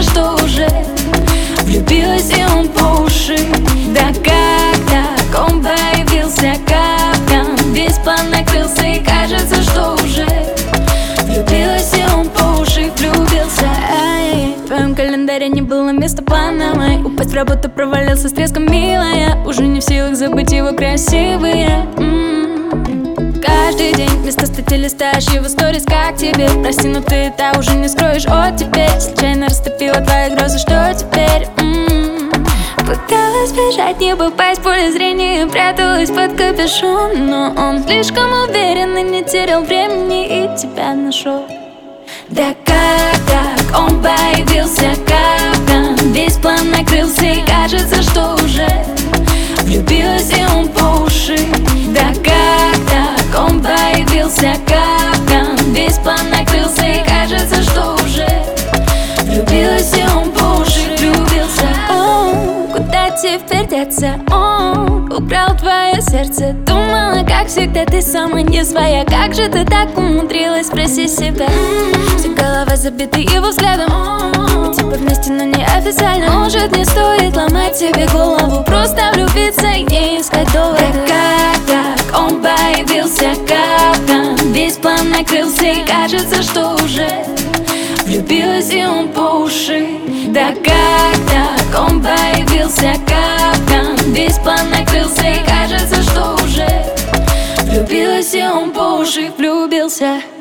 что уже влюбилась и он по уши. Да как так он появился, капкан, весь план накрылся и кажется, что уже влюбилась и он по уши влюбился. Ай, в твоем календаре не было места плановой. Упасть в работу, провалился с треском, милая. Уже не в силах забыть его красивые. Каждый день вместо статьи листаешь его сторис, как тебе. Прости, но ты это уже не скроешь. О, теперь случайно растопила твои грозы, что теперь? Пыталась бежать, не попасть в поле зрения, пряталась под капюшон, но он слишком уверен и не терял времени и тебя нашел. Да как так он появился, капкан, весь план накрылся и кажется, что уже влюбилась и он по уши. Да как так он появился, капкан, весь план накрылся и кажется, что уже влюбилась и он по уши влюбился. О, куда теперь деться? Он украл твое сердце. Думала, как всегда, ты сама не своя. Как же ты так умудрилась, спроси себя. Вся голова забита его взглядом. Мы типа вместе, но не официально. Может, не стоит ломать себе голову, просто влюбиться и не искать доводы. Да как так он появился, капкан, весь план накрылся и кажется, что уже влюбилась и он по уши. Да как так он появился, капкан, весь план накрылся и кажется, что уже влюбилась и он по уши влюбился.